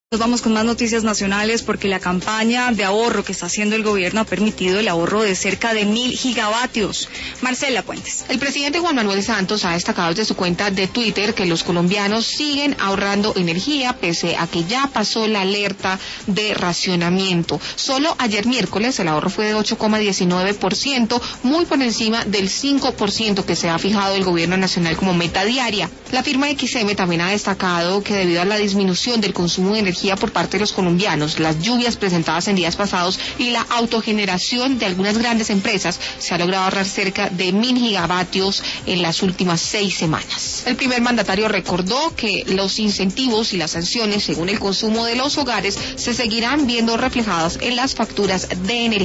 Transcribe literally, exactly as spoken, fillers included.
Nos vamos con más noticias nacionales porque la campaña de ahorro que está haciendo el gobierno ha permitido el ahorro de cerca de mil gigavatios. Marcela Puentes. El presidente Juan Manuel Santos ha destacado desde su cuenta de Twitter que los colombianos siguen ahorrando energía pese a que ya pasó la alerta de racionamiento. Solo ayer miércoles el ahorro fue de ocho coma diecinueve por ciento, muy por encima del cinco por ciento que se ha fijado el gobierno nacional como meta diaria. La firma X M también ha destacado que debido a la disminución del consumo de energía por parte de los colombianos, las lluvias presentadas en días pasados y la autogeneración de algunas grandes empresas, se ha logrado ahorrar cerca de mil gigavatios en las últimas seis semanas. El primer mandatario recordó que los incentivos y las sanciones según el consumo de los hogares se seguirán viendo reflejadas en las facturas de energía.